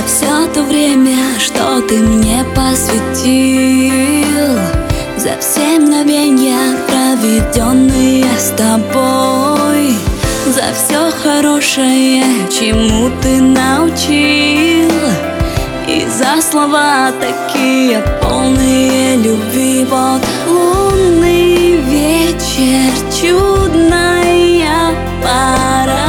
все то время, что ты мне посвятил, за все мгновения, проведенные с тобой, за все хорошее, чему ты научил, и за слова такие полные любви. Вот лунный вечер, чудная пора,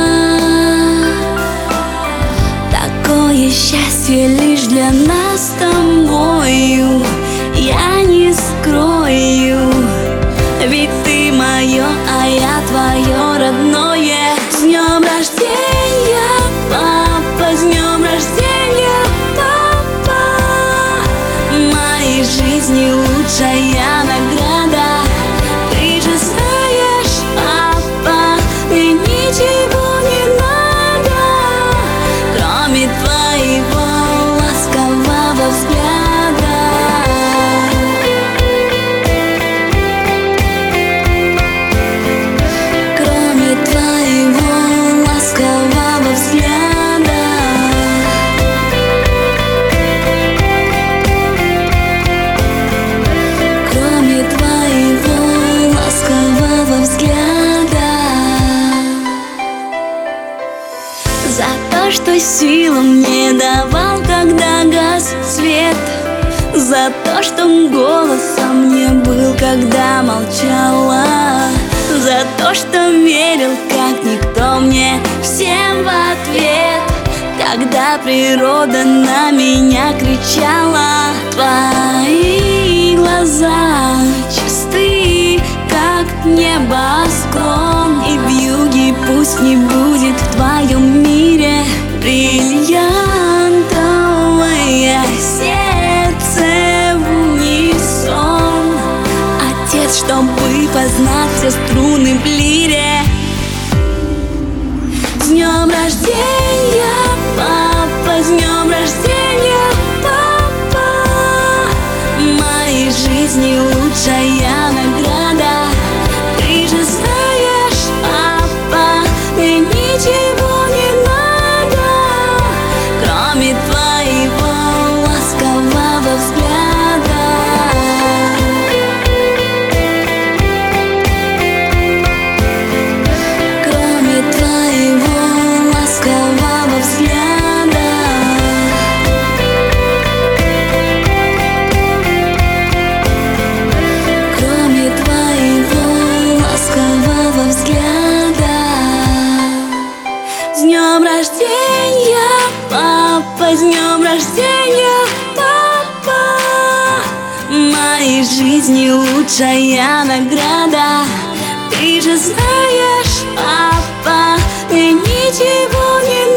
такое счастье лишь для нас с тобою, я не скрою, ведь ты мое, а я твое родное. С днем рождения, папа, с днем рождения, папа, моей жизни лучшая награда. Ты же знаешь, папа, мне ничего не надо, кроме твоего ласкового взгляда. Кроме твоего ласкового взгляда. Кроме твоего ласкового взгляда. За то, что силу мне давал, когда гас свет, за то, что голосом не был, когда молчала, за то, что верил, как никто, мне всем в ответ, когда природа на меня кричала. Твои глаза чисты, как небосклон, и вьюги пусть не будет в твоем мире бриллиантовое сердце в унисон. Отец, чтобы познать все струны в лире. С днем рождения, папа, с днем рождения, папа, моей жизни лучшая награда. Ты же знаешь, папа, мне ничего не надо, кроме твоего ласкового взгляда. Кроме твоего ласкового взгляда. Кроме твоего ласкового взгляда. С днем рождения, папа, с днем рождения, папа, моей жизни лучшая награда. Ты же знаешь, папа, мне ничего не